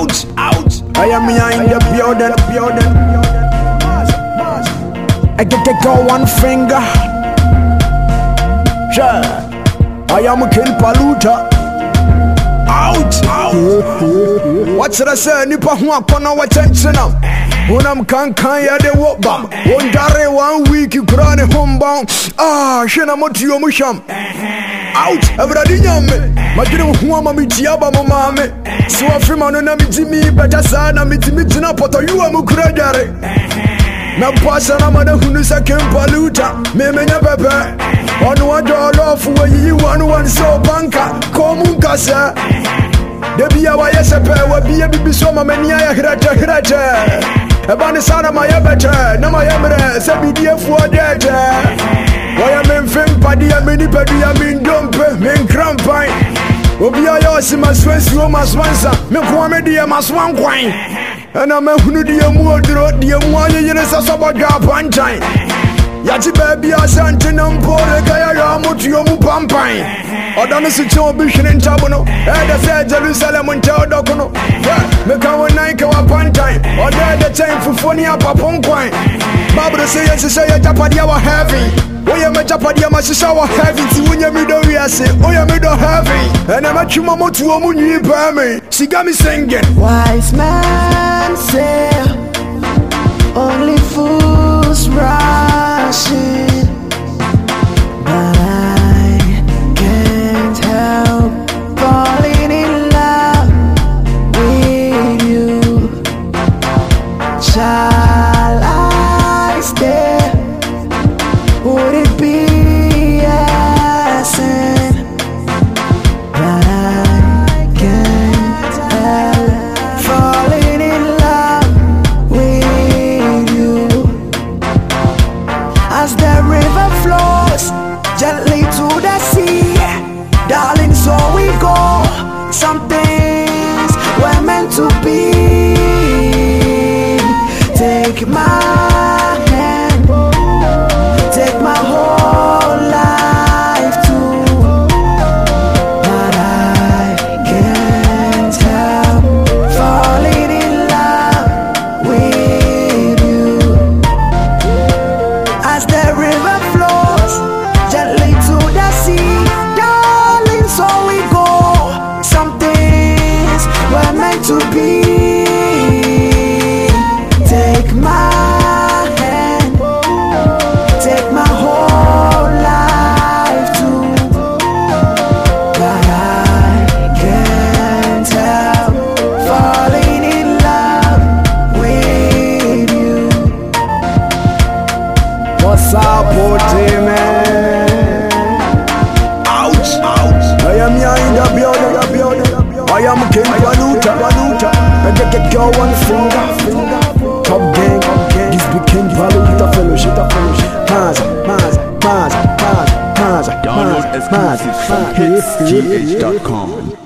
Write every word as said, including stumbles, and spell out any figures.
out, out. I am here in the building, building. I get to go one finger. Yeah. I am King Paluta. Out, out. What's that I say? Nipa who are corner attention now. When I'm can can ya de walk bam. One day one week you run a homebound. Ah, shena moti yo musham. Out, everybody nyame. Madire who am mi tiaba mo mame. So afima no na mi timi better sana mi timi tina poto you am kurajare. Na pasa na mana hunu sa King Paluta. Me me nya pepe. Onu wajo love we you one one so banka. Komu kasa. Debi ya wa yesepe wa biye bibi so ma mani ya hrete hrete. Ebani sana ma yebete na ma yemre se bidie fu odete. Wa ya memfem padi ya mini pedi ya min dompe min krampan. Obi ya yo si maswensi o maswansa me ko me die maswan kwan. Ena me hunu die mu odro die mu ayere se so bodwa pantan. Yati baby asante na mpore kaya ya mutu yo mu pampan. Odano si cho bi hwene ntabo no. E da se Jerusalem nta odoko no. Me ka wonai ka wa pantan. Oda de chain fufoni apapon kwan. Bible say yes say ya japadia wa heaven. Oya me japadia ma sisa wa heaven ti wonya mi do wi ase. Oya me do heaven. Ena ma twuma motu o mu nyi pa me. She got me singing. Wise man say only fools rushing. But I can't help falling in love with you. Shall I stay? Would it be a sin? But I can't help falling in love with you. As the river flows gently to the sea, darling, so we go. Some things were meant to be. Take my hand, take my whole life too. But I can't help falling in love with you. As the river flows gently to the sea, darling, so we go. Some things were meant to be. Take my hand, take my whole life too. But I can't help falling in love with you. What's up, Poti man? Ouch, ouch. I am here in the building, the building. I am King Paluta, Paluta. I get to go one finger. Top gang, this be King Paluta fellowship, fellowship. Maza, maza, maza, maza, maza. Download exclusives from hits g h dot com.